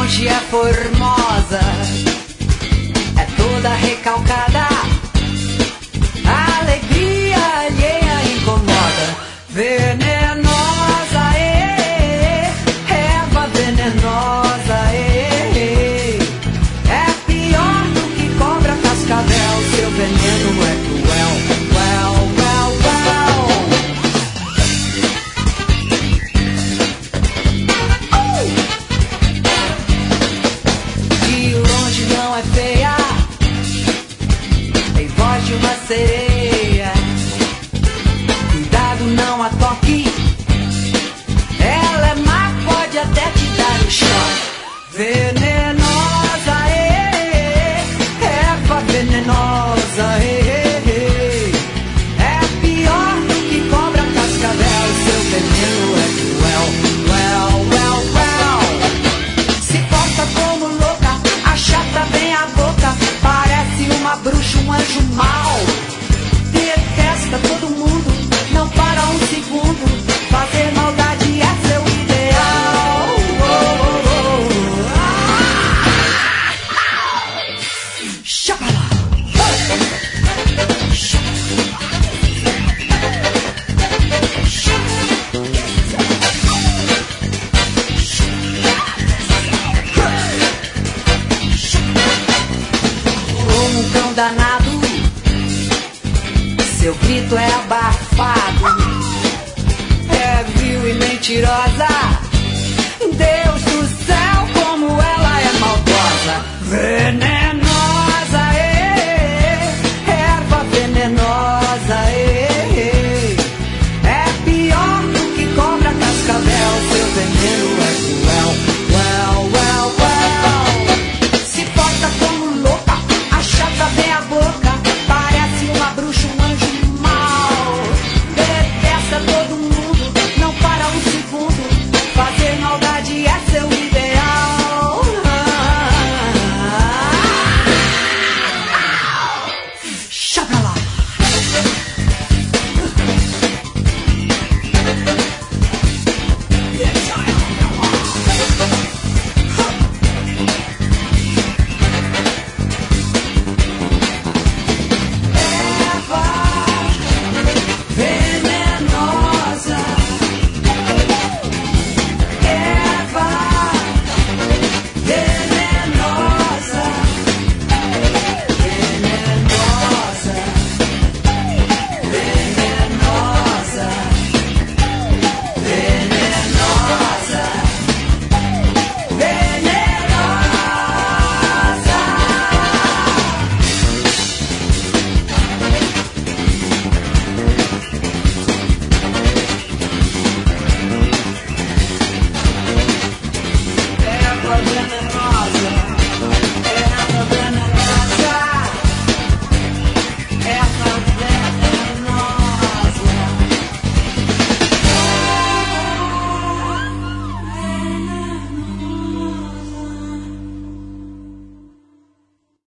longe é formosa, é toda recalcada, a alegria alheia incomoda. Venenosa, erva venenosa, é pior do que cobra cascavel, seu veneno é cruel, well, well, well. De longe não é feia, tem voz de uma sereia, cuidado não a toque, ela é má, pode até te dar um choque. Venenosa, erva venenosa, é pior do que cobra cascavel, seu veneno é cruel, well, well, well. Se porta como louca, achata bem a boca, parece uma bruxa, um anjo mau. Detesta todo mundo, não para um segundo, fazer maldade é seu ideal. Oh, oh, oh. Chapala. Como um cão danado, seu grito é abafado, é vil e mentirosa,